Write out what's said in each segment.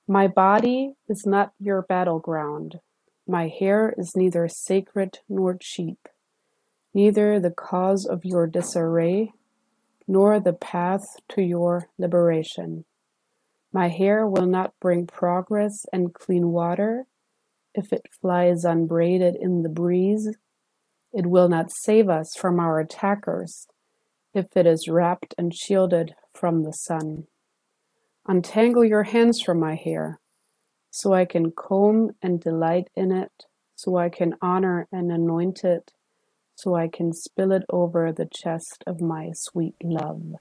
My body is not your battleground. My hair is neither sacred nor cheap, neither the cause of your disarray, nor the path to your liberation. My hair will not bring progress and clean water if it flies unbraided in the breeze. It will not save us from our attackers if it is wrapped and shielded from the sun. Untangle your hands from my hair, so I can comb and delight in it, so I can honor and anoint it, so I can spill it over the chest of my sweet love.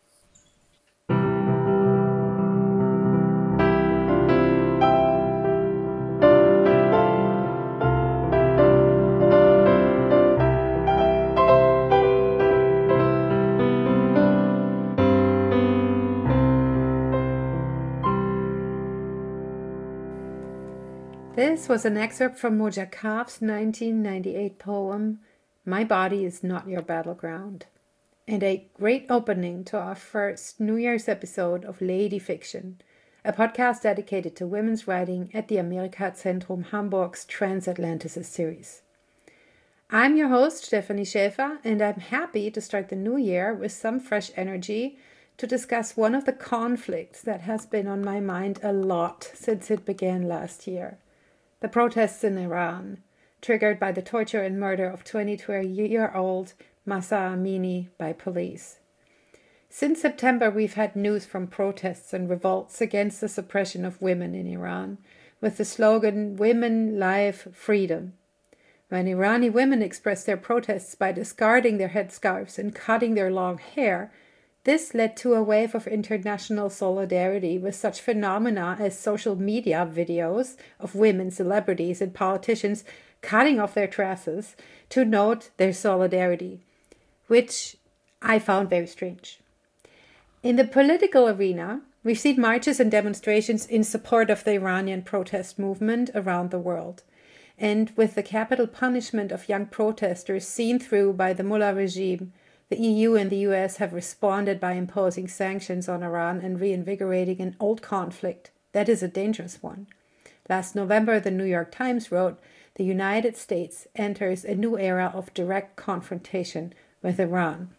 This was an excerpt from Moja Kaf's 1998 poem, My Body is Not Your Battleground, and a great opening to our first New Year's episode of Lady Fiction, a podcast dedicated to women's writing at the Amerika-Zentrum Hamburg's Transatlanticist series. I'm your host, Stephanie Schäfer, and I'm happy to start the new year with some fresh energy to discuss one of the conflicts that has been on my mind a lot since it began last year. The protests in Iran, triggered by the torture and murder of 22-year-old Mahsa Amini by police. Since September, we've had news from protests and revolts against the suppression of women in Iran, with the slogan, Women, Life, Freedom. When Irani women expressed their protests by discarding their headscarves and cutting their long hair, this led to a wave of international solidarity with such phenomena as social media videos of women celebrities and politicians cutting off their tresses to note their solidarity, which I found very strange. In the political arena, we've seen marches and demonstrations in support of the Iranian protest movement around the world. And with the capital punishment of young protesters seen through by the Mullah regime, the EU and the US have responded by imposing sanctions on Iran and reinvigorating an old conflict that is a dangerous one. Last November, the New York Times wrote, the United States enters a new era of direct confrontation with Iran.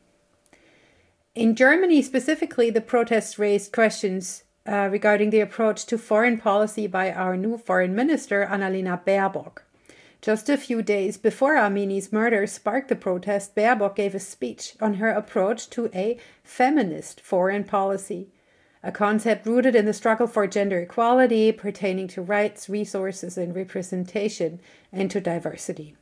In Germany specifically, the protests raised questions regarding the approach to foreign policy by our new foreign minister, Annalena Baerbock. Just a few days before Amini's murder sparked the protest, Baerbock gave a speech on her approach to a feminist foreign policy, a concept rooted in the struggle for gender equality pertaining to rights, resources, and representation, and to diversity.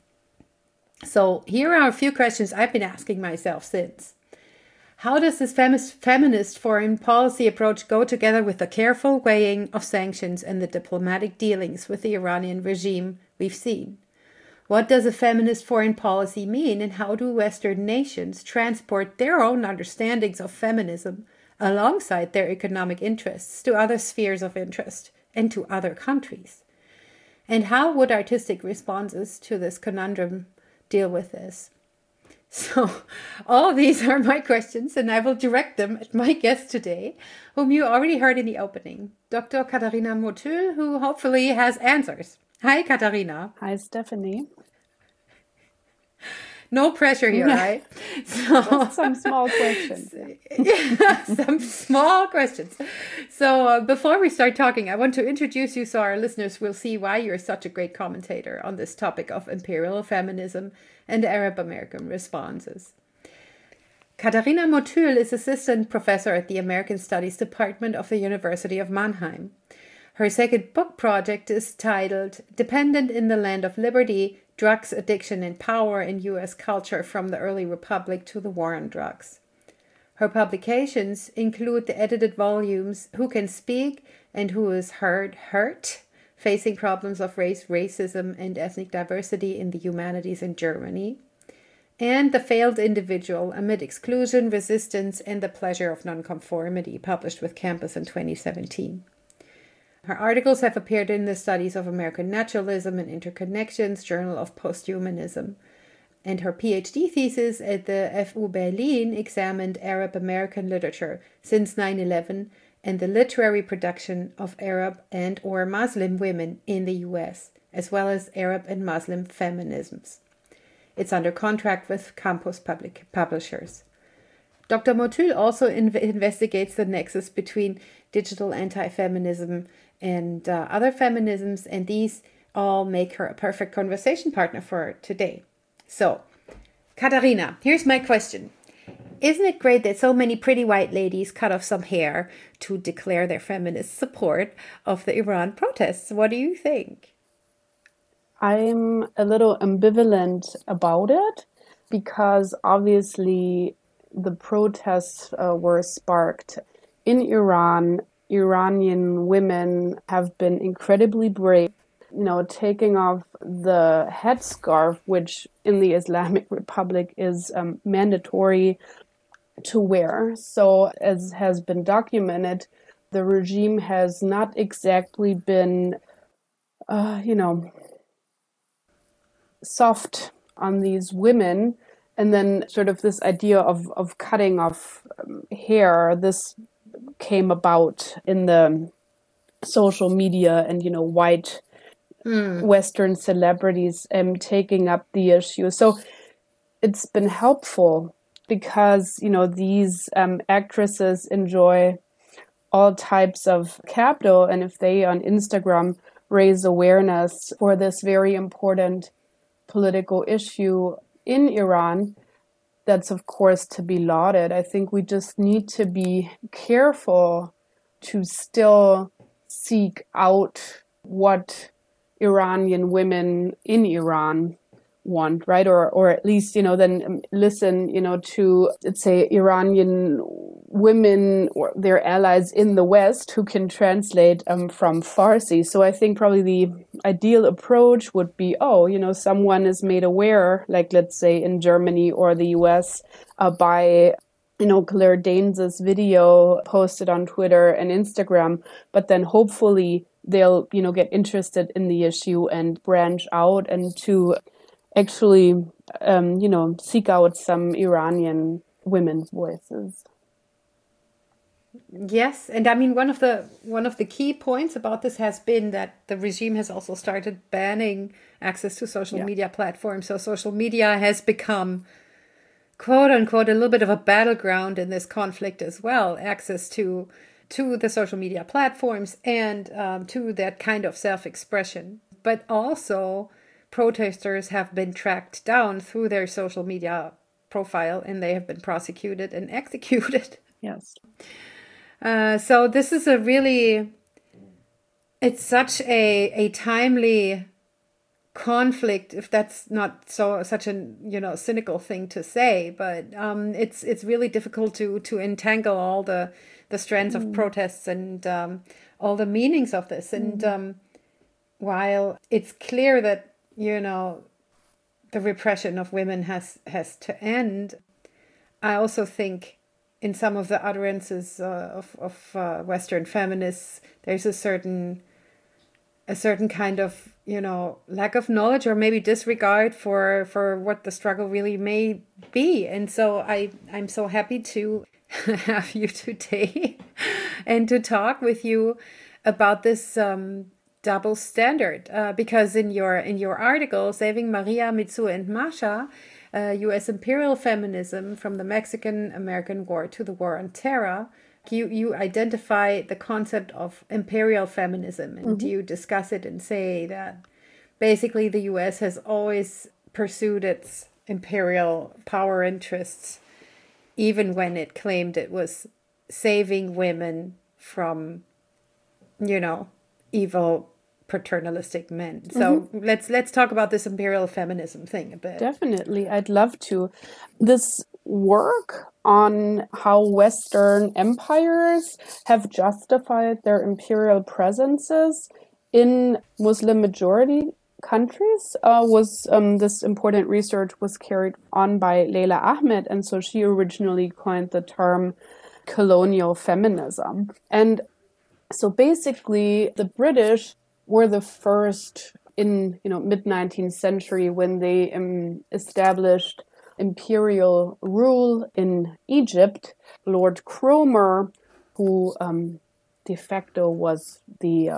So here are a few questions I've been asking myself since. How does this feminist foreign policy approach go together with the careful weighing of sanctions and the diplomatic dealings with the Iranian regime we've seen? What does a feminist foreign policy mean, and how do Western nations transport their own understandings of feminism alongside their economic interests to other spheres of interest and to other countries? And how would artistic responses to this conundrum deal with this? So all of these are my questions, and I will direct them at my guest today, whom you already heard in the opening, Dr. Katharina Motyl, who hopefully has answers. Hi, Katharina. Hi, Stephanie. No pressure here, right? So, some small questions. Yeah, some small questions. So before we start talking, I want to introduce you so our listeners will see why you're such a great commentator on this topic of imperial feminism and Arab-American responses. Katharina Motyl is assistant professor at the American Studies Department of the University of Mannheim. Her second book project is titled Dependent in the Land of Liberty, Drugs, Addiction, and Power in U.S. Culture from the Early Republic to the War on Drugs. Her publications include the edited volumes Who Can Speak and Who Is Heard Hurt, Facing Problems of Race, Racism, and Ethnic Diversity in the Humanities in Germany, and The Failed Individual Amid Exclusion, Resistance, and the Pleasure of Nonconformity, published with Campus in 2017. Her articles have appeared in the Studies of American Naturalism and Interconnections, Journal of Posthumanism. And her PhD thesis at the FU Berlin examined Arab American literature since 9/11 and the literary production of Arab and or Muslim women in the US, as well as Arab and Muslim feminisms. It's under contract with Campus Publishers. Dr. Motul also investigates the nexus between digital anti-feminism and other feminisms, and these all make her a perfect conversation partner for today. So, Katharina, here's my question. Isn't it great that so many pretty white ladies cut off some hair to declare their feminist support of the Iran protests? What do you think? I'm a little ambivalent about it because obviously the protests were sparked in Iran. Iranian women have been incredibly brave, taking off the headscarf, which in the Islamic Republic is mandatory to wear. So as has been documented, the regime has not exactly been, soft on these women. And then sort of this idea of cutting off hair, this came about in the social media and, white Western celebrities taking up the issue. So it's been helpful because, these actresses enjoy all types of capital. And if they on Instagram raise awareness for this very important political issue in Iran, that's of course to be lauded. I think we just need to be careful to still seek out what Iranian women in Iran want, right? Or at least, then listen, to, let's say, Iranian women or their allies in the West who can translate from Farsi. So I think probably the ideal approach would be, someone is made aware, like let's say in Germany or the US, by Claire Danes' video posted on Twitter and Instagram, but then hopefully they'll, get interested in the issue and branch out and to actually, seek out some Iranian women's voices. Yes, and I mean one of the key points about this has been that the regime has also started banning access to social media platforms. So social media has become, quote unquote, a little bit of a battleground in this conflict as well. Access to the social media platforms and to that kind of self-expression, but also protesters have been tracked down through their social media profile and they have been prosecuted and executed. Yes. So this is it's such a timely conflict, if that's not such a cynical thing to say, but it's really difficult to entangle all the strands of protests and all the meanings of this. And while it's clear that the repression of women has to end, I also think in some of the utterances of Western feminists, there's a certain kind of lack of knowledge or maybe disregard for what the struggle really may be. And so I'm so happy to have you today and to talk with you about this double standard, because in your article, Saving Maria, Mitsu, and Masha, U.S. Imperial Feminism from the Mexican-American War to the War on Terror, you identify the concept of imperial feminism, and you discuss it and say that basically the U.S. has always pursued its imperial power interests, even when it claimed it was saving women from, evil paternalistic men. So let's talk about this imperial feminism thing a bit. Definitely, I'd love to. This work on how Western empires have justified their imperial presences in Muslim majority countries was this important research was carried on by Leila Ahmed, and so she originally coined the term colonial feminism. And so basically the British were the first in mid-19th century when they established imperial rule in Egypt. Lord Cromer, who de facto was the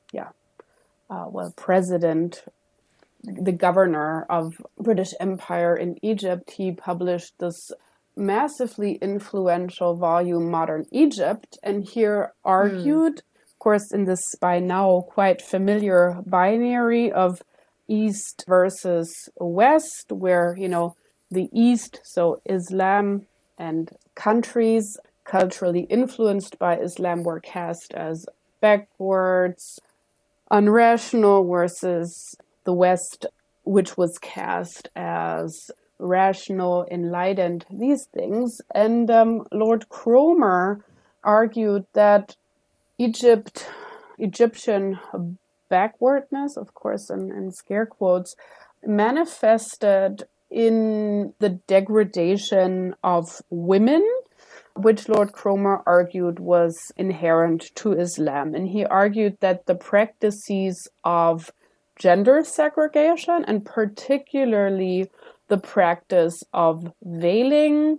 president, the governor of British Empire in Egypt. He published this massively influential volume, Modern Egypt, and here argued, of course, in this by now quite familiar binary of East versus West, where, the East, so Islam and countries culturally influenced by Islam, were cast as backwards, unrational, versus the West, which was cast as rational, enlightened, these things. And Lord Cromer argued that Egyptian backwardness, of course, in scare quotes, manifested in the degradation of women, which Lord Cromer argued was inherent to Islam. And he argued that the practices of gender segregation, and particularly the practice of veiling,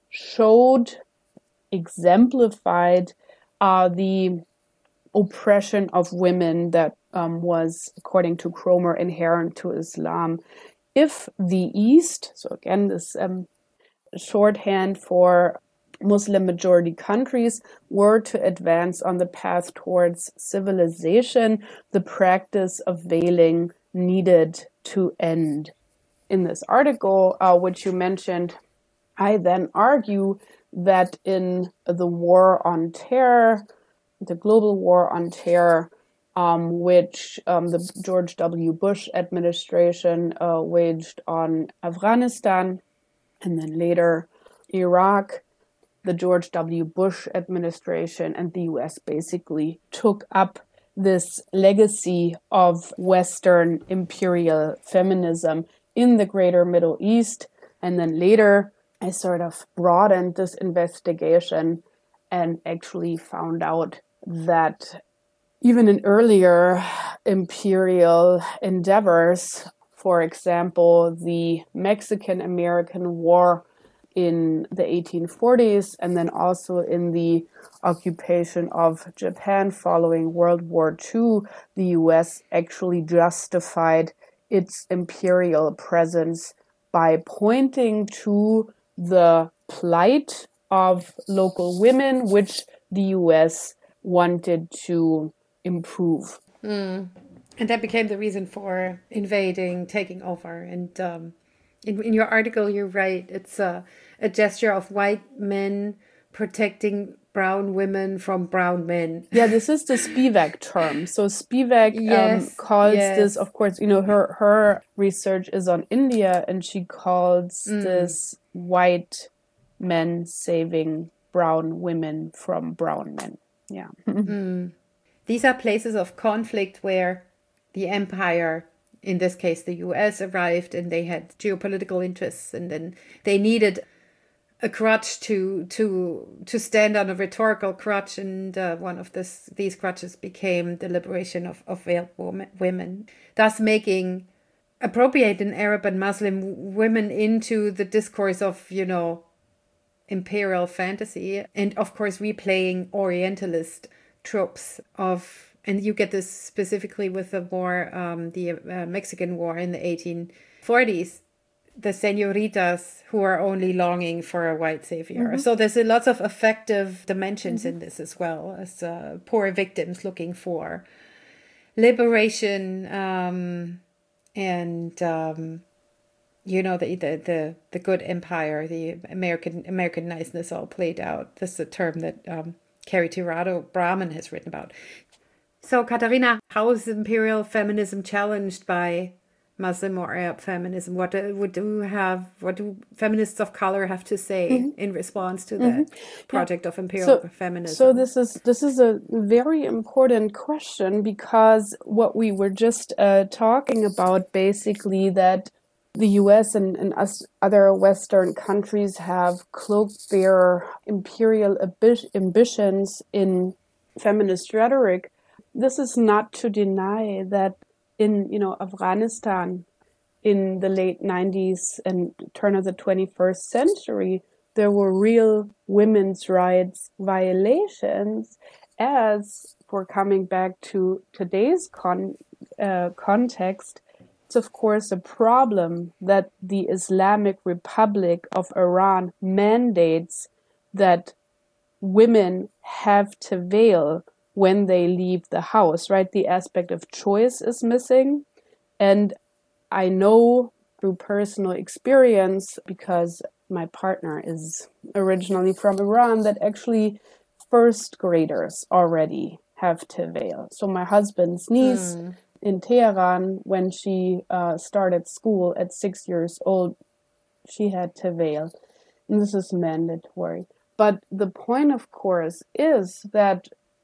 exemplified the oppression of women that was, according to Cromer, inherent to Islam. If the East, so again, this shorthand for Muslim majority countries, were to advance on the path towards civilization, the practice of veiling needed to end. In this article, which you mentioned, I then argue that in the war on terror, the global war on terror, which the George W. Bush administration waged on Afghanistan, and then later Iraq, the George W. Bush administration and the US basically took up this legacy of Western imperial feminism in the greater Middle East. And then later, I sort of broadened this investigation and actually found out that even in earlier imperial endeavors, for example, the Mexican-American War in the 1840s, and then also in the occupation of Japan following World War II, the US actually justified its imperial presence by pointing to the plight of local women, which the US wanted to improve. And that became the reason for invading, taking over. And in your article, you write it's a gesture of white men protecting brown women from brown men. Yeah, this is the Spivak term. So Spivak calls this, of course, her research is on India, and she calls this white men saving brown women from brown men. Yeah. These are places of conflict where the empire, in this case the US, arrived, and they had geopolitical interests, and then they needed a crutch to stand on, a rhetorical crutch, and one of these crutches became the liberation of veiled women, thus making appropriating Arab and Muslim women into the discourse of, imperial fantasy, and of course replaying Orientalist tropes of, and you get this specifically with the war, the Mexican War in the 1840s, the señoritas who are only longing for a white savior. So there's a lot of affective dimensions in this as well, as poor victims looking for liberation, and the good empire, the American niceness all played out. This is a term that Carrie Tirado Brahman has written about. So, Katharina, how is imperial feminism challenged by Muslim or Arab feminism? What do feminists of color have to say in response to the project of imperial feminism? So this is a very important question, because what we were just talking about, basically, that the US and other Western countries have cloaked their imperial ambitions in feminist rhetoric. This is not to deny that in Afghanistan in the late 90s and turn of the 21st century, there were real women's rights violations, Whereas, for coming back to today's context, it's of course a problem that the Islamic Republic of Iran mandates that women have to veil when they leave the house, right? The aspect of choice is missing. And I know through personal experience, because my partner is originally from Iran, that actually first graders already have to veil. So my husband's niece in Tehran, when she started school at 6 years old, she had to veil. And this is mandatory. But the point, of course, is that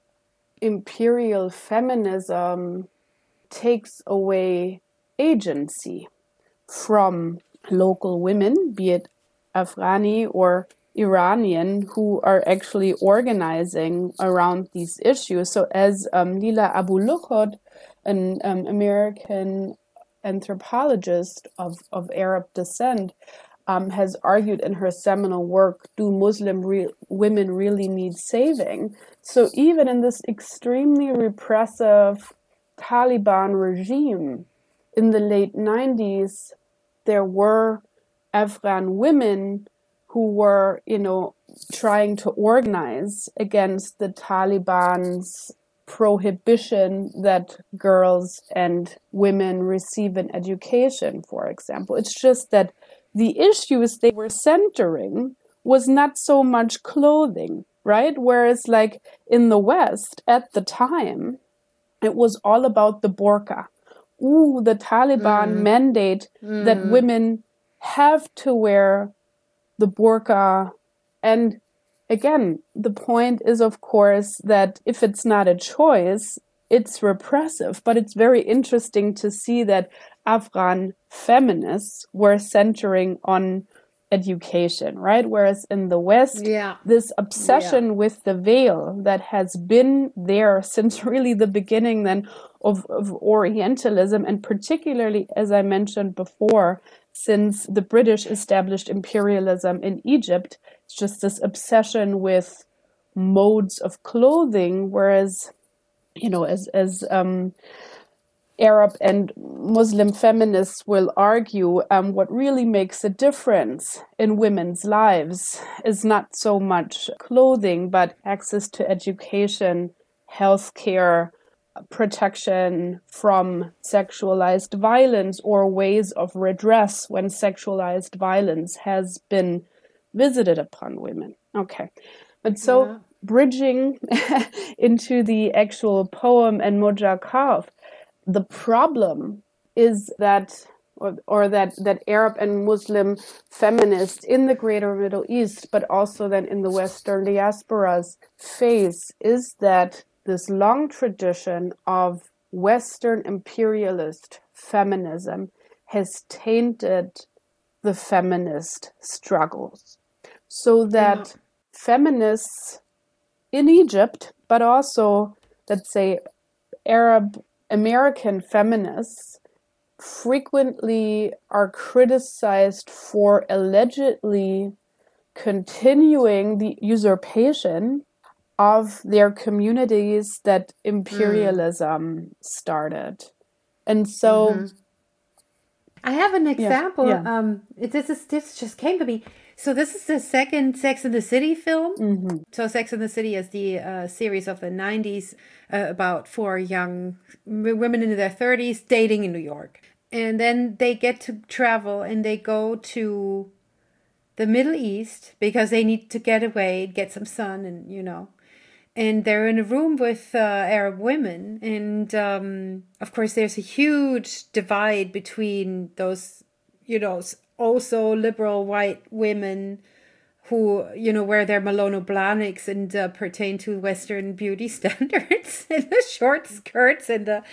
imperial feminism takes away agency from local women, be it Afghani or Iranian, who are actually organizing around these issues. So as Lila Abu-Lughod, an American anthropologist of Arab descent, has argued in her seminal work, Do Muslim Women Really Need Saving? So even in this extremely repressive Taliban regime in the late 90s, there were Afghan women who were, trying to organize against the Taliban's prohibition that girls and women receive an education, for example. It's just that the issues they were centering was not so much clothing, right? Whereas like in the West at the time, it was all about the burqa. The Taliban mandate that women have to wear the burqa. And again, the point is, of course, that if it's not a choice, it's repressive. But it's very interesting to see that Afghan feminists were centering on education, right? Whereas in the West, this obsession with the veil that has been there since really the beginning then of Orientalism, and particularly, as I mentioned before, since the British established imperialism in Egypt, it's just this obsession with modes of clothing, whereas, as Arab and Muslim feminists will argue, what really makes a difference in women's lives is not so much clothing, but access to education, healthcare, protection from sexualized violence, or ways of redress when sexualized violence has been visited upon women. Okay. But so bridging into the actual poem and Moja Kaf, the problem is that, or that Arab and Muslim feminists in the greater Middle East, but also then in the Western diasporas face, is that this long tradition of Western imperialist feminism has tainted the feminist struggles. So that feminists in Egypt, but also, let's say, Arab American feminists frequently are criticized for allegedly continuing the usurpation of their communities that imperialism started. And so I have an example. This just came to me. So this is the second Sex and the City film. So Sex and the City is the series of the 90s about 4 young women in their 30s dating in New York. And then they get to travel and they go to the Middle East because they need to get away, get some sun, and and they're in a room with Arab women. And of course, there's a huge divide between those, also liberal white women who, wear their Malone Blahniks and pertain to Western beauty standards and the short skirts and the,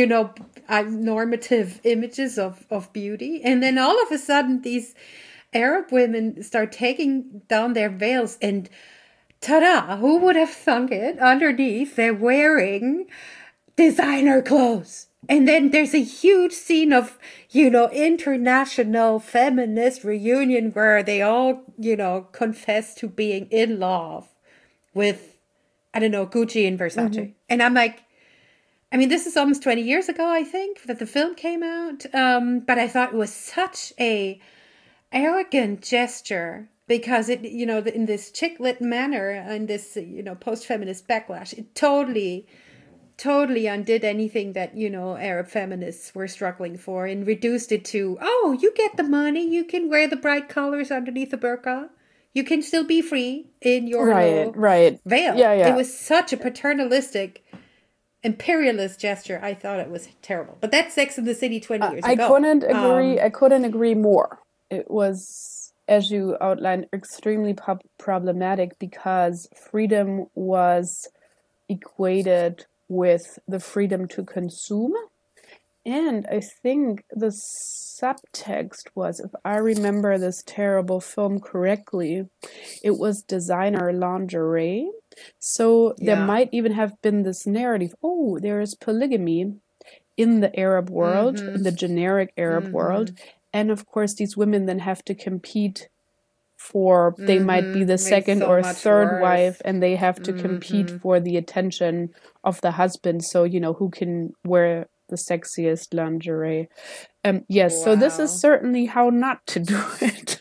normative images of beauty. And then all of a sudden, these Arab women start taking down their veils and ta-da, who would have thunk it? Underneath, they're wearing designer clothes. And then there's a huge scene of, international feminist reunion where they all, confess to being in love with I don't know, Gucci and Versace. Mm-hmm. And I'm like, I mean, this is almost 20 years ago, I think, that the film came out. But I thought it was such a arrogant gesture because it, you know, in this chick lit manner and this, you know, post-feminist backlash, it totally undid anything that, you know, Arab feminists were struggling for and reduced it to, oh, you get the money, you can wear the bright colors underneath the burqa. You can still be free in your veil. Yeah. It was such a paternalistic, imperialist gesture. I thought it was terrible. But that's Sex and the City 20 years ago. I couldn't agree more. It was, as you outlined, extremely problematic because freedom was equated with the freedom to consume. And I think the subtext was, if I remember this terrible film correctly, it was designer lingerie. So there might even have been this narrative, oh, there is polygamy in the Arab world, in the generic Arab world. And of course, these women then have to compete for, they might be the second or third wife, and they have to compete for the attention of the husband. So, you know, who can wear the sexiest lingerie. Yes, wow. So this is certainly how not to do it.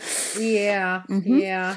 Yeah.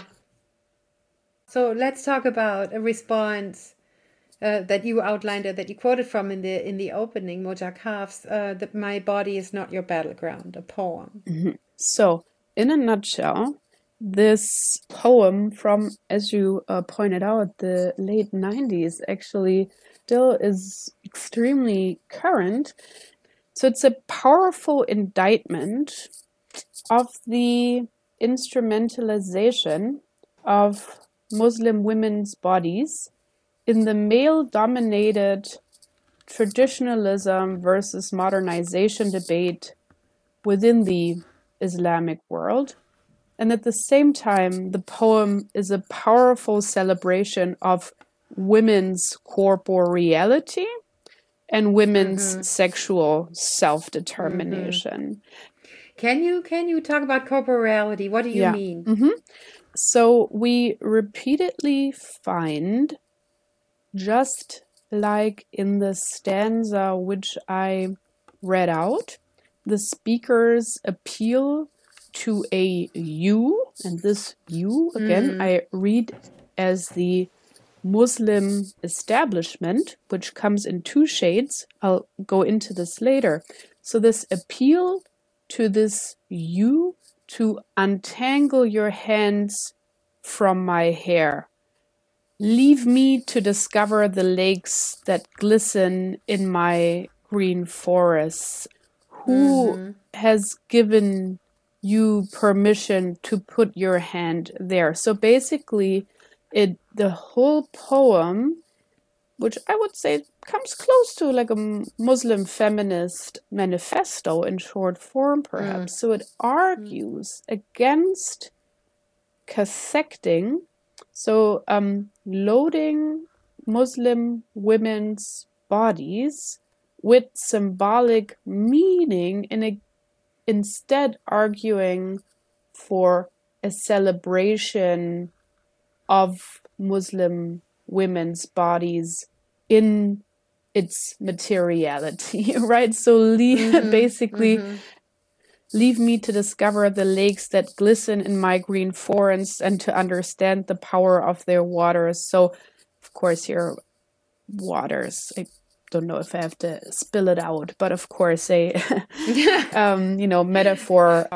So let's talk about a response that you outlined, that you quoted from in the opening, Moja Kaf's, that my body is not your battleground, a poem. Mm-hmm. So, in a nutshell, this poem from, as you pointed out, the late 90s actually still is extremely current. So it's a powerful indictment of the instrumentalization of Muslim women's bodies in the male-dominated traditionalism versus modernization debate within the Islamic world. And at the same time, the poem is a powerful celebration of women's corporeality and women's sexual self-determination. Can you talk about corporeality? What do you mean? So we repeatedly find, just like in the stanza which I read out, the speakers appeal to a you, and this you, again, I read as the Muslim establishment, which comes in two shades. I'll go into this later. So this appeal to this you to untangle your hands from my hair. Leave me to discover the lakes that glisten in my green forests. Who has given you permission to put your hand there? So basically, the whole poem, which I would say comes close to like a Muslim feminist manifesto in short form, perhaps. So it argues against cathecting, so loading Muslim women's bodies with symbolic meaning, and instead arguing for a celebration of Muslim women's bodies in its materiality, right? So basically, leave me to discover the lakes that glisten in my green forests and to understand the power of their waters. So, of course, here, waters, I don't know if I have to spill it out, but of course, a metaphor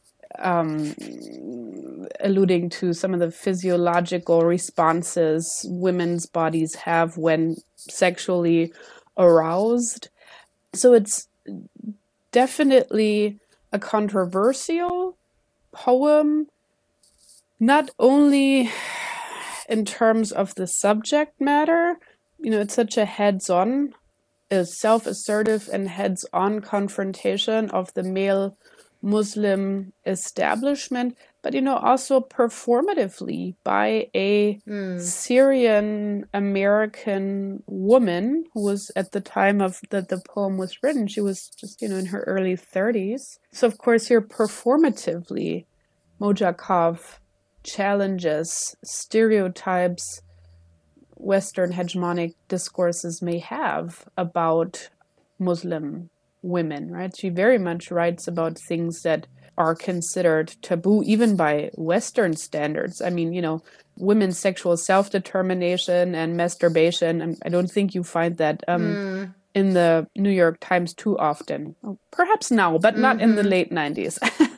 alluding to some of the physiological responses women's bodies have when sexually aroused. So it's definitely a controversial poem, not only in terms of the subject matter. It's such a heads-on, a self-assertive and heads-on confrontation of the male Muslim establishment, but also performatively by a Syrian American woman who was, at the time of that the poem was written, she was just in her early 30s. So of course here performatively Moja Kaf challenges stereotypes Western hegemonic discourses may have about Muslim women, right? She very much writes about things that are considered taboo even by Western standards. I mean, women's sexual self-determination and masturbation. And I don't think you find that in the New York Times too often. Perhaps now, but not in the late 90s.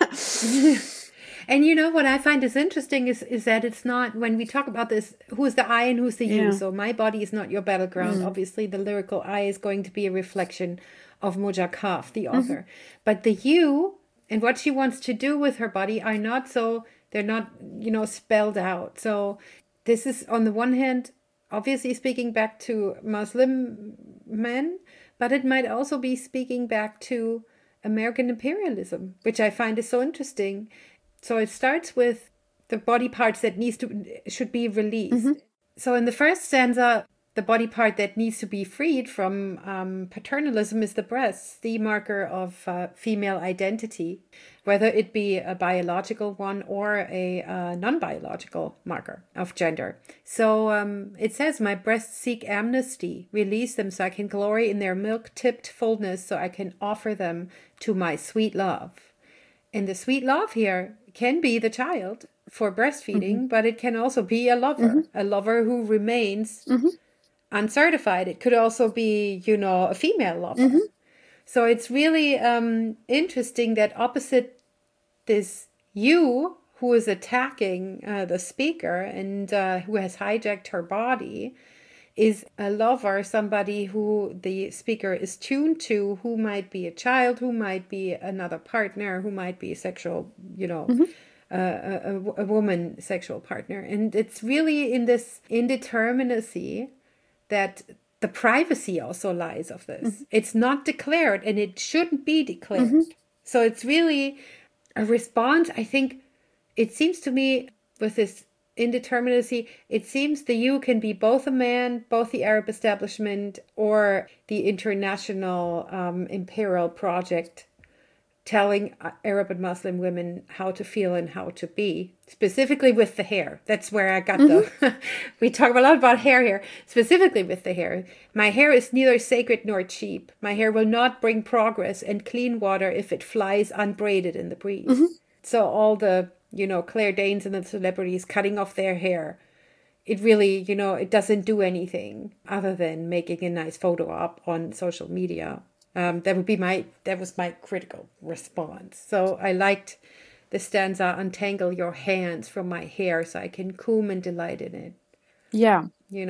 And what I find is interesting is that it's not, when we talk about this, who's the I and who's the you. So my body is not your battleground. Obviously, the lyrical I is going to be a reflection of Moja Kaf, the author. But the you and what she wants to do with her body are not so, they're not, spelled out. So this is, on the one hand, obviously speaking back to Muslim men, but it might also be speaking back to American imperialism, which I find is so interesting. So it starts with the body parts that should be released. So in the first stanza, the body part that needs to be freed from paternalism is the breast, the marker of female identity, whether it be a biological one or a non-biological marker of gender. So it says, my breasts seek amnesty, release them so I can glory in their milk-tipped fullness, so I can offer them to my sweet love. And the sweet love here can be the child for breastfeeding, but it can also be a lover who remains uncertified. It could also be, a female lover. So it's really interesting that opposite this you who is attacking the speaker and who has hijacked her body is a lover, somebody who the speaker is tuned to, who might be a child, who might be another partner, who might be a sexual, a woman sexual partner. And it's really in this indeterminacy that the privacy also lies of this. It's not declared and it shouldn't be declared. So it's really a response. I think it seems to me with this indeterminacy, it seems the you can be both a man, both the Arab establishment or the international imperial project telling Arab and Muslim women how to feel and how to be, specifically with the hair. That's where I got we talk a lot about hair here, specifically with the hair. My hair is neither sacred nor cheap. My hair will not bring progress and clean water if it flies unbraided in the breeze. So all the Claire Danes and the celebrities cutting off their hair, it really, it doesn't do anything other than making a nice photo up on social media. That was my critical response. So I liked the stanza, untangle your hands from my hair so I can comb and delight in it. Yeah.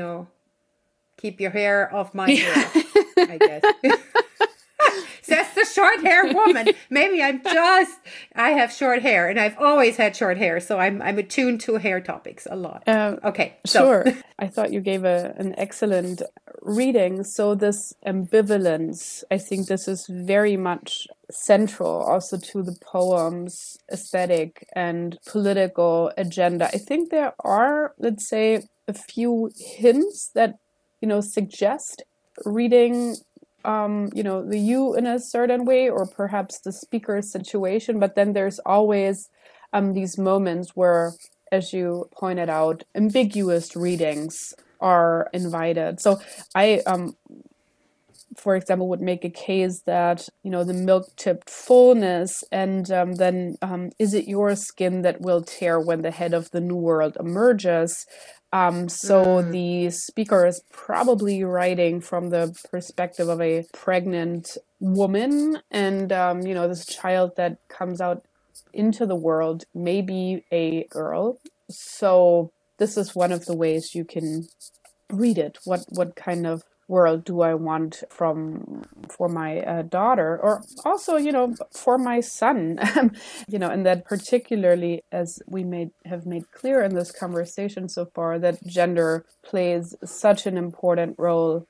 Keep your hair off my hair, I guess. Says the short hair woman. Maybe I have short hair and I've always had short hair. So I'm attuned to hair topics a lot. Okay. Sure. I thought you gave an excellent reading. So this ambivalence, I think this is very much central also to the poem's aesthetic and political agenda. I think there are, let's say, a few hints that, suggest reading the you in a certain way, or perhaps the speaker's situation. But then there's always these moments where, as you pointed out, ambiguous readings are invited. So I, for example, would make a case that, the milk-tipped fullness and then is it your skin that will tear when the head of the new world emerges? So the speaker is probably writing from the perspective of a pregnant woman, and, this child that comes out into the world may be a girl. So this is one of the ways you can read it. What kind of world do I want for my daughter, or also, for my son, and that particularly, as we have made clear in this conversation so far, that gender plays such an important role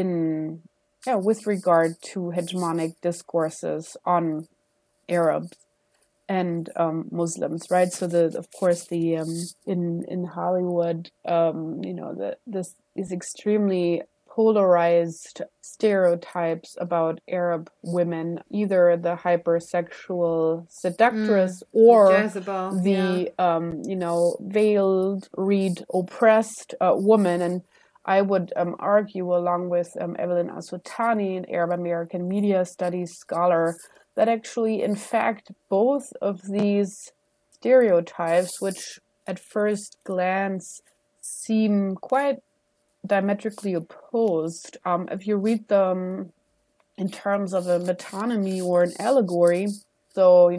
with regard to hegemonic discourses on Arabs and Muslims, right? So of course in Hollywood, this is extremely polarized stereotypes about Arab women, either the hypersexual seductress or Jezebel, the veiled, oppressed woman. And I would argue, along with Evelyn Asutani, an Arab American media studies scholar, that actually, in fact, both of these stereotypes, which at first glance seem quite diametrically opposed, if you read them in terms of a metonymy or an allegory, so,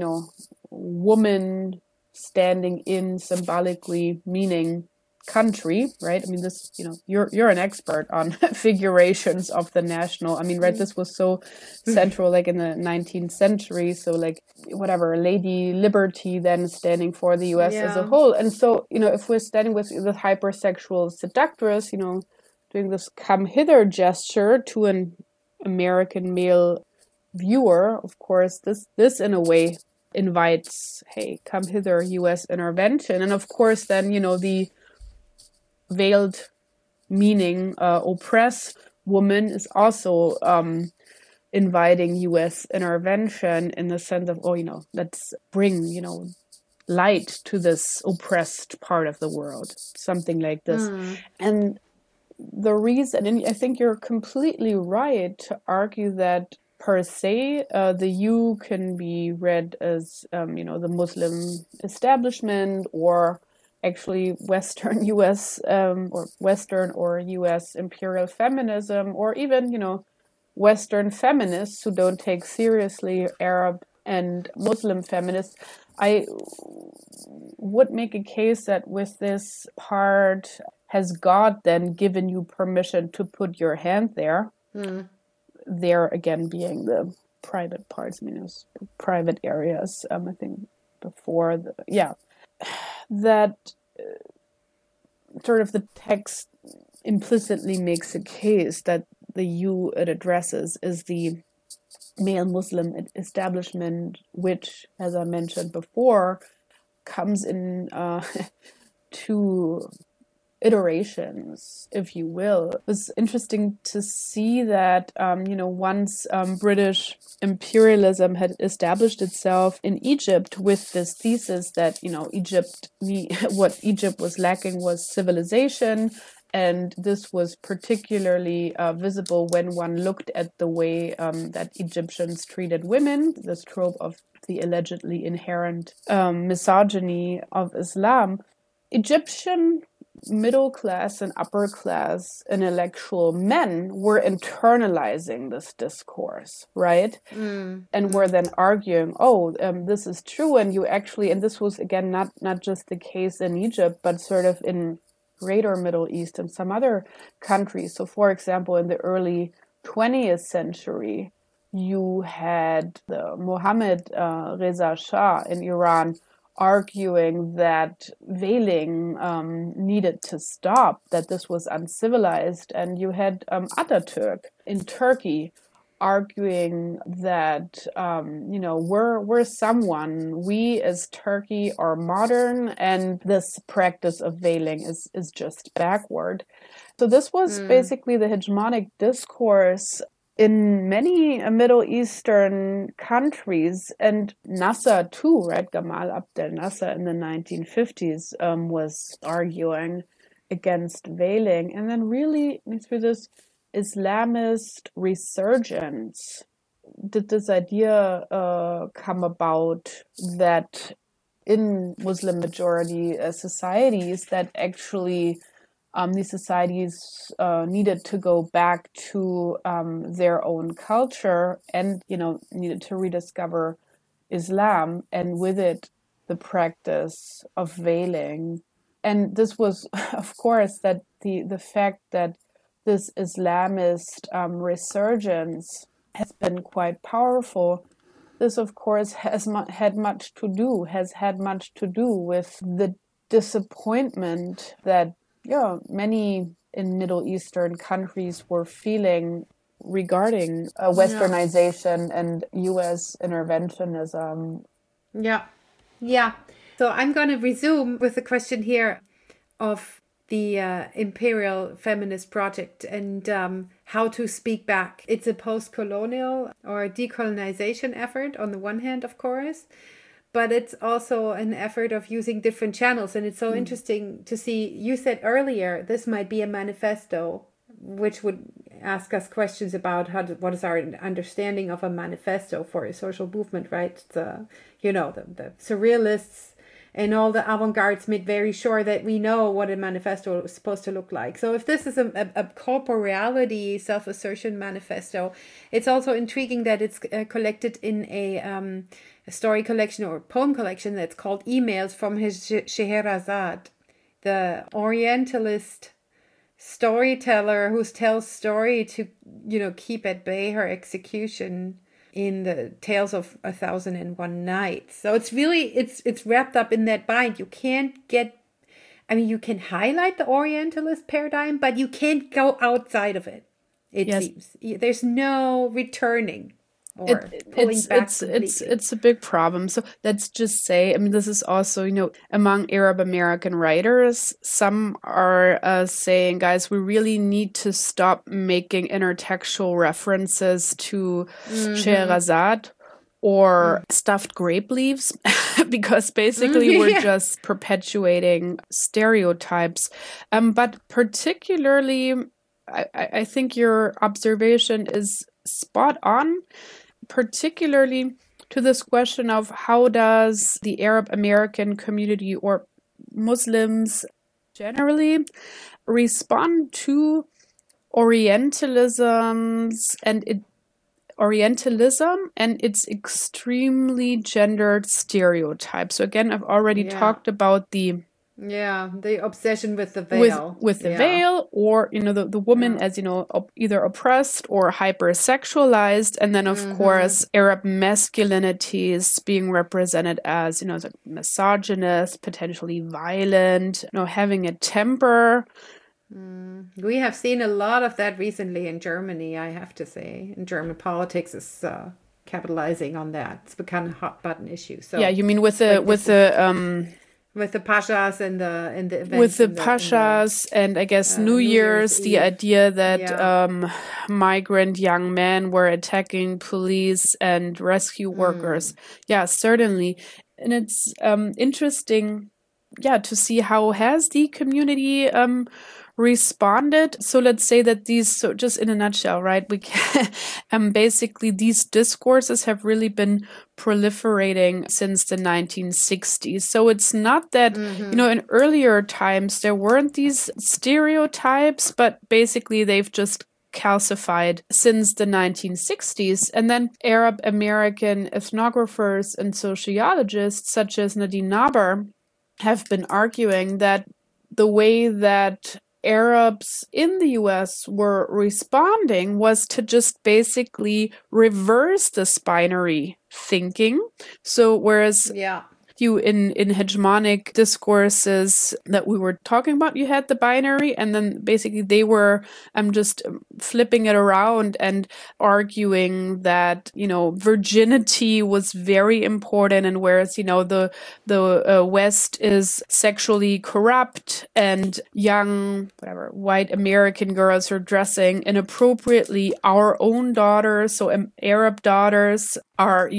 woman standing in symbolically meaning country, right? I mean, this, you're an expert on figurations of the national. I mean, right, this was so central, like in the 19th century. So, like, whatever, Lady Liberty then standing for the U.S. as a whole. And so, if we're standing with the hypersexual seductress, doing this come hither gesture to an American male viewer, of course, this in a way invites, hey, come hither, U.S. intervention. And of course, then, the veiled meaning oppress woman is also inviting U.S. intervention in the sense of, let's bring, light to this oppressed part of the world, something like this. And the reason, and I think you're completely right to argue that per se, the U can be read as, the Muslim establishment, or actually Western U.S. Or Western or U.S. imperial feminism, or even, Western feminists who don't take seriously Arab and Muslim feminists. I would make a case that with this part, has God then given you permission to put your hand there? There again being the private parts, private areas. I think before that sort of the text implicitly makes a case that the you it addresses is the male Muslim establishment, which, as I mentioned before, comes in two iterations, if you will. It was interesting to see that, once British imperialism had established itself in Egypt with this thesis that, what Egypt was lacking was civilization. And this was particularly visible when one looked at the way that Egyptians treated women, this trope of the allegedly inherent misogyny of Islam. Egyptian middle class and upper class intellectual men were internalizing this discourse, right? And were then arguing, this is true, and you actually, and this was again not just the case in Egypt, but sort of in greater Middle East and some other countries. So, for example, in the early 20th century, you had the Mohammad Reza Shah in Iran arguing that veiling needed to stop, that this was uncivilized. And you had Ataturk in Turkey arguing that, we as Turkey are modern, and this practice of veiling is just backward. So this was basically the hegemonic discourse in many Middle Eastern countries, and Nasser too, right? Gamal Abdel Nasser in the 1950s was arguing against veiling. And then really through this Islamist resurgence did this idea come about that in Muslim majority societies that actually these societies needed to go back to their own culture and, needed to rediscover Islam, and with it, the practice of veiling. And this was, of course, that the fact that this Islamist resurgence has been quite powerful. This, of course, has had much to do with the disappointment that many in Middle Eastern countries were feeling regarding westernization and U.S. interventionism. Yeah. So I'm going to resume with the question here of the Imperial Feminist Project and how to speak back. It's a post-colonial or decolonization effort on the one hand, of course, but it's also an effort of using different channels. And it's so interesting to see, you said earlier, this might be a manifesto, which would ask us questions about what is our understanding of a manifesto for a social movement, right? The surrealists and all the avant-gardes made very sure that we know what a manifesto is supposed to look like. So if this is a corporeality, self-assertion manifesto, it's also intriguing that it's collected in a story collection or poem collection that's called Emails from Scheherazade, the Orientalist storyteller who tells story to, keep at bay her execution in the Tales of 1001 Nights. So it's really, it's wrapped up in that bind. You can highlight the Orientalist paradigm, but you can't go outside of it. It seems there's no returning or pulling back. It's a big problem. So let's just say, this is also, among Arab American writers, some are saying, guys, we really need to stop making intertextual references to Scheherazade or stuffed grape leaves, because basically we're just perpetuating stereotypes. But particularly, I think your observation is spot on, particularly to this question of how does the Arab American community or Muslims generally respond to Orientalism and its extremely gendered stereotypes. So again, I've already talked about the obsession with the veil. With the veil, or, the woman as, either oppressed or hypersexualized. And then, of course, Arab masculinities being represented as, like misogynist, potentially violent, having a temper. We have seen a lot of that recently in Germany, I have to say. In German politics is capitalizing on that. It's become a hot button issue. So yeah, you mean with the pashas and the events. With the pashas and I guess New Year's, the idea that migrant young men were attacking police and rescue workers. Yeah, certainly. And it's interesting, to see how has the community responded. So let's say that so just in a nutshell, right, we can, basically these discourses have really been proliferating since the 1960s. So it's not that, in earlier times there weren't these stereotypes, but basically they've just calcified since the 1960s. And then Arab American ethnographers and sociologists such as Nadine Naber have been arguing that the way that Arabs in the US were responding was to just basically reverse this binary thinking. So whereas you in hegemonic discourses that we were talking about, you had the binary, and then basically they were just flipping it around and arguing that, virginity was very important, and whereas, the West is sexually corrupt and young, white American girls are dressing inappropriately, our own daughters, so Arab daughters are,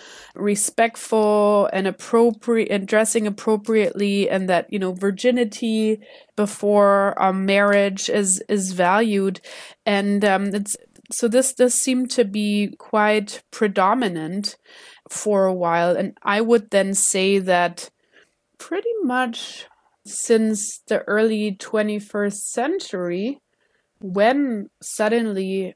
respectful and appropriate and dressing appropriately, and that, virginity before marriage is valued. And this seemed to be quite predominant for a while. And I would then say that pretty much since the early 21st century, when suddenly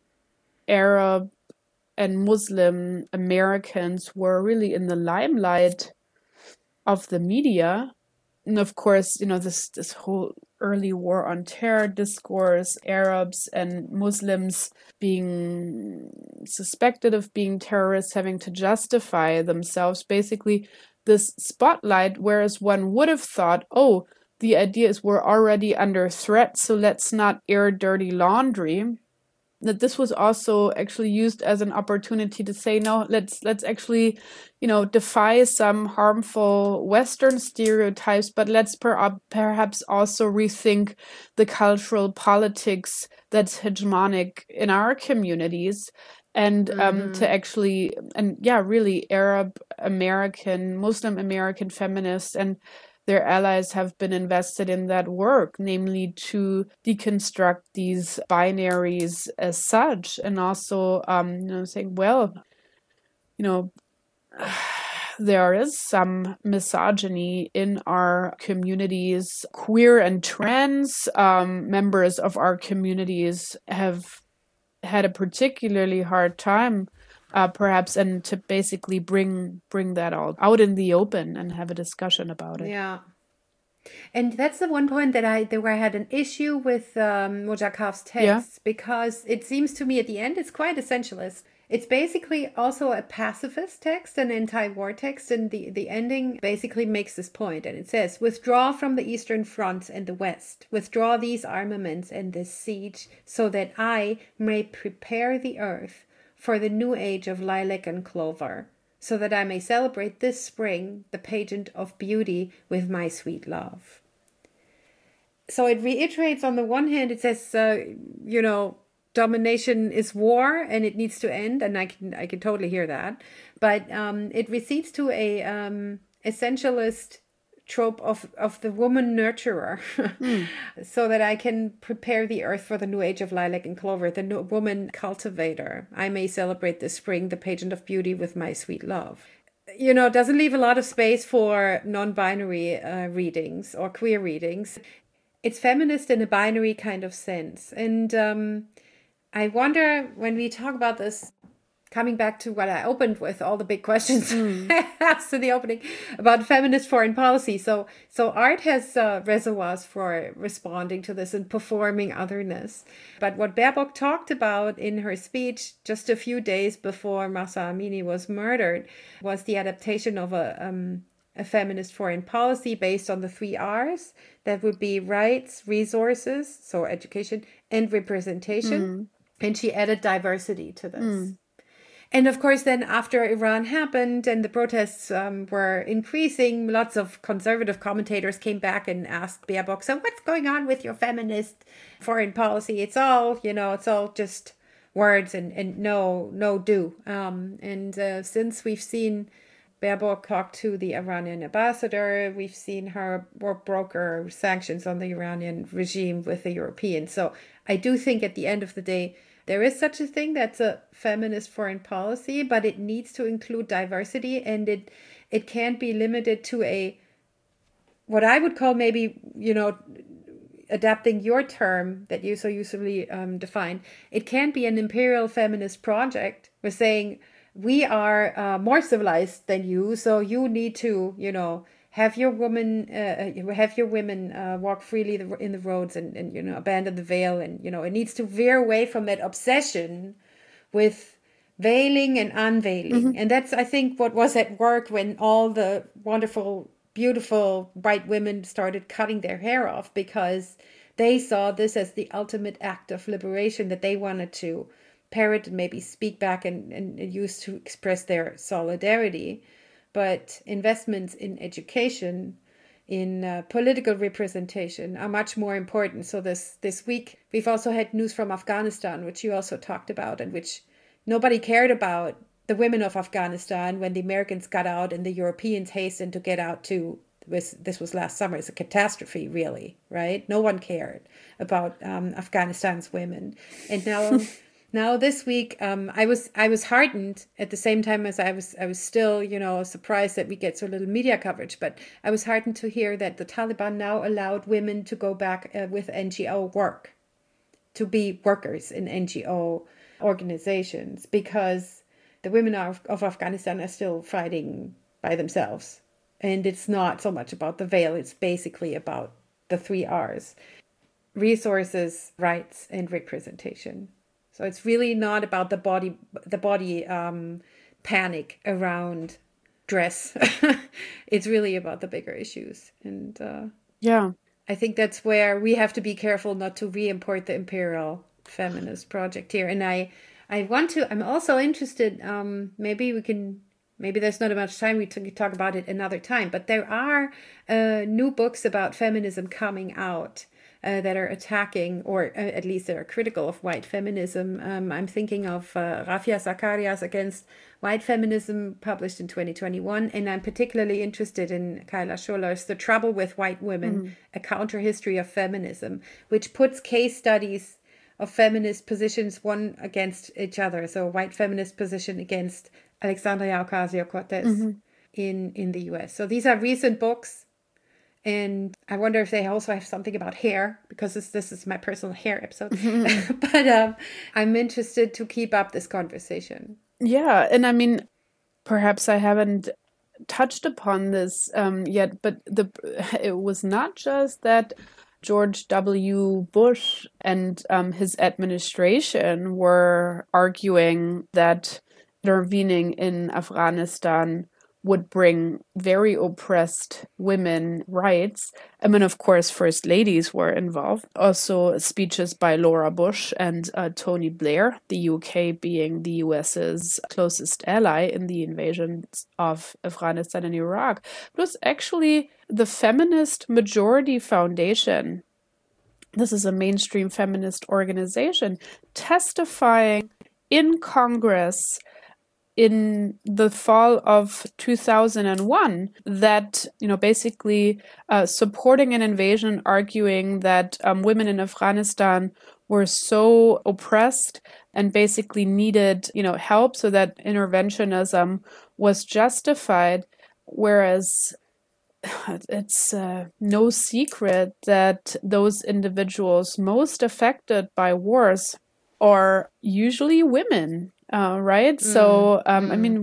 Arab and Muslim Americans were really in the limelight of the media. And of course, this whole early war on terror discourse, Arabs and Muslims being suspected of being terrorists, having to justify themselves, basically this spotlight, whereas one would have thought, the idea is we're already under threat, so let's not air dirty laundry. That this was also actually used as an opportunity to say, no, let's actually, defy some harmful Western stereotypes, but let's perhaps also rethink the cultural politics that's hegemonic in our communities. and to actually, and yeah, really Arab American, Muslim American feminists and their allies have been invested in that work, namely to deconstruct these binaries as such, and also, saying, well, there is some misogyny in our communities. Queer and trans members of our communities have had a particularly hard time, perhaps, and to basically bring that all out in the open and have a discussion about it. Yeah. And that's the one point where I had an issue with Mojakov's text, because it seems to me at the end it's quite essentialist. It's basically also a pacifist text, an anti-war text, and the ending basically makes this point, and it says, "Withdraw from the Eastern Front and the West. Withdraw these armaments and this siege, so that I may prepare the earth for the new age of lilac and clover, so that I may celebrate this spring the pageant of beauty with my sweet love." So it reiterates, on the one hand, it says, domination is war and it needs to end, and I can totally hear that. But it recedes to a essentialist trope of the woman nurturer, so that I can prepare the earth for the new age of lilac and clover, the woman cultivator. I may celebrate this spring, the pageant of beauty with my sweet love. It doesn't leave a lot of space for non-binary readings or queer readings. It's feminist in a binary kind of sense. And I wonder, when we talk about this, coming back to what I opened with, all the big questions after the opening about feminist foreign policy. So art has reservoirs for responding to this and performing otherness. But what Baerbock talked about in her speech just a few days before Mahsa Amini was murdered was the adaptation of a feminist foreign policy based on the 3 R's. That would be rights, resources, so education, and representation. And she added diversity to this. And of course, then after Iran happened and the protests were increasing, lots of conservative commentators came back and asked Baerbock, so what's going on with your feminist foreign policy? It's all, it's all just words and no do. And since we've seen Baerbock talk to the Iranian ambassador, we've seen her broker sanctions on the Iranian regime with the Europeans. So I do think at the end of the day, there is such a thing that's a feminist foreign policy, but it needs to include diversity, and it can't be limited to what I would call maybe, adapting your term that you so usefully define. It can't be an imperial feminist project. We're saying we are more civilized than you, so you need to, have your women walk freely in the roads and abandon the veil, and it needs to veer away from that obsession with veiling and unveiling. And that's, I think, what was at work when all the wonderful, beautiful white women started cutting their hair off, because they saw this as the ultimate act of liberation that they wanted to parrot and maybe speak back and use to express their solidarity. But investments in education, in political representation are much more important. So this week, we've also had news from Afghanistan, which you also talked about, and which nobody cared about the women of Afghanistan when the Americans got out and the Europeans hastened to get out too. This was last summer. It's a catastrophe, really, right? No one cared about Afghanistan's women. And now this week, I was heartened at the same time as I was still, surprised that we get so little media coverage. But I was heartened to hear that the Taliban now allowed women to go back with NGO work, to be workers in NGO organizations, because the women of Afghanistan are still fighting by themselves. And it's not so much about the veil. It's basically about the 3 R's: resources, rights, and representation. So it's really not about the body panic around dress. It's really about the bigger issues. And I think that's where we have to be careful not to re-import the imperial feminist project here. And I'm also interested, maybe there's not much time, we talk about it another time, but there are new books about feminism coming out. that are attacking, or at least that are critical of white feminism. I'm thinking of Rafia Zakarias Against White Feminism, published in 2021. And I'm particularly interested in Kyla Scholler's The Trouble with White Women, A Counter-History of Feminism, which puts case studies of feminist positions one against each other. So white feminist position against Alexandria Ocasio-Cortez in the US. So these are recent books. And I wonder if they also have something about hair, because this is my personal hair episode. But I'm interested to keep up this conversation. Yeah, and I mean, perhaps I haven't touched upon this yet, but it was not just that George W. Bush and his administration were arguing that intervening in Afghanistan would bring very oppressed women rights. I mean, of course, first ladies were involved. Also speeches by Laura Bush and Tony Blair, the UK being the US's closest ally in the invasions of Afghanistan and Iraq. It was actually the Feminist Majority Foundation. This is a mainstream feminist organization testifying in Congress in the fall of 2001 that, basically supporting an invasion, arguing that women in Afghanistan were so oppressed and basically needed, help, so that interventionism was justified. Whereas it's no secret that those individuals most affected by wars are usually women. Right? So, I mean,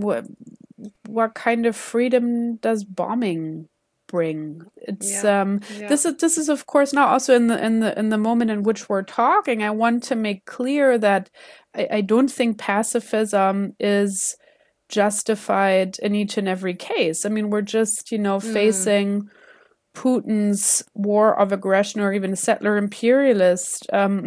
what kind of freedom does bombing bring? It's this is of course now also in the moment in which we're talking. I want to make clear that I don't think pacifism is justified in each and every case. I mean, we're just facing Putin's war of aggression, or even settler imperialist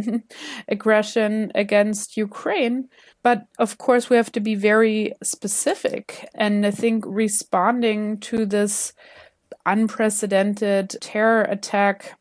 aggression against Ukraine. But of course, we have to be very specific. And I think responding to this unprecedented terror attack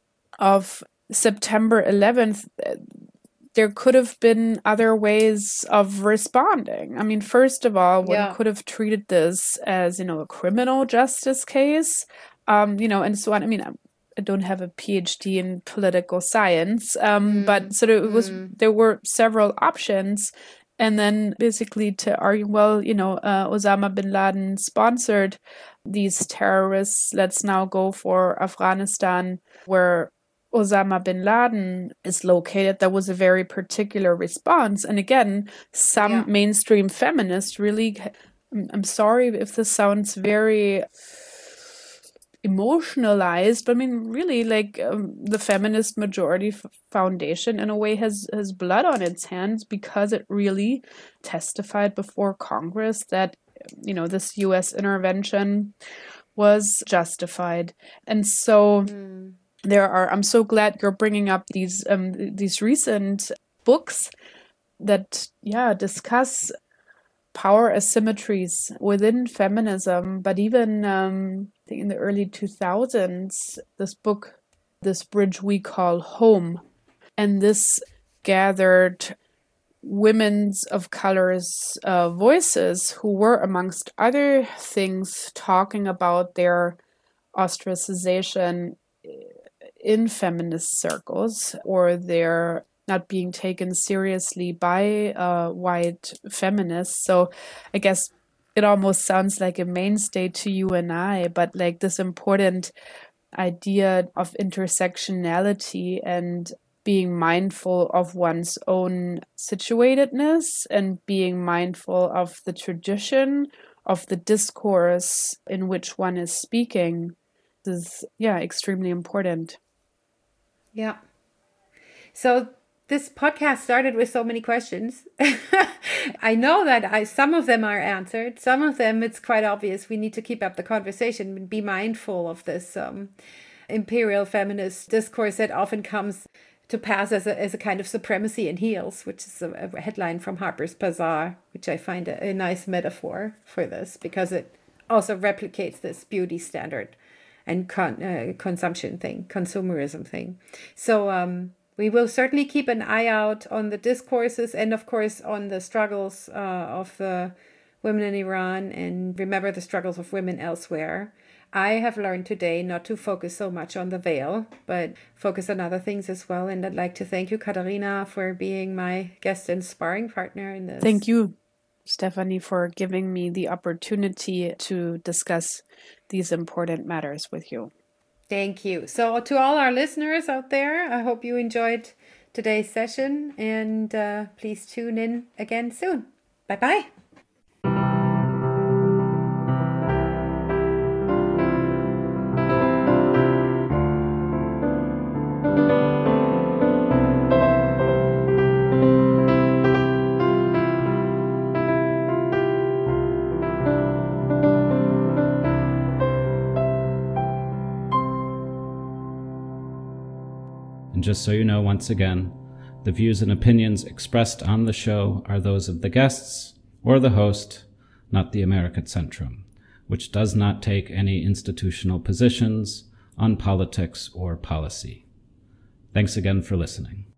of September 11th, there could have been other ways of responding. I mean, first of all, one could have treated this as, a criminal justice case. And so on. I mean, I don't have a PhD in political science, but so there were several options. And then basically to argue, well, Osama bin Laden sponsored these terrorists. Let's now go for Afghanistan, where Osama bin Laden is located. That was a very particular response. And again, some mainstream feminists really, I'm sorry if this sounds very emotionalized, but I mean, really, the Feminist Majority Foundation in a way has blood on its hands, because it really testified before Congress that this U.S. intervention was justified. And so I'm so glad you're bringing up these recent books that discuss power asymmetries within feminism, but even I think in the early 2000s, this bridge we call Home, and this gathered women's of color's voices who were, amongst other things, talking about their ostracization in feminist circles, or their not being taken seriously by white feminists. So I guess it almost sounds like a mainstay to you and I, but this important idea of intersectionality and being mindful of one's own situatedness and being mindful of the tradition of the discourse in which one is speaking is, extremely important. Yeah. So this podcast started with so many questions. I know that some of them are answered. Some of them, it's quite obvious we need to keep up the conversation and be mindful of this imperial feminist discourse that often comes to pass as a kind of supremacy in heels, which is a headline from Harper's Bazaar, which I find a nice metaphor for this, because it also replicates this beauty standard and consumption thing, consumerism thing. So we will certainly keep an eye out on the discourses and, of course, on the struggles of the women in Iran, and remember the struggles of women elsewhere. I have learned today not to focus so much on the veil, but focus on other things as well. And I'd like to thank you, Katharina, for being my guest and sparring partner in this. Thank you, Stephanie, for giving me the opportunity to discuss these important matters with you. Thank you. So to all our listeners out there, I hope you enjoyed today's session, and please tune in again soon. Bye-bye. And just so you know, once again, the views and opinions expressed on the show are those of the guests or the host, not the American Centrum, which does not take any institutional positions on politics or policy. Thanks again for listening.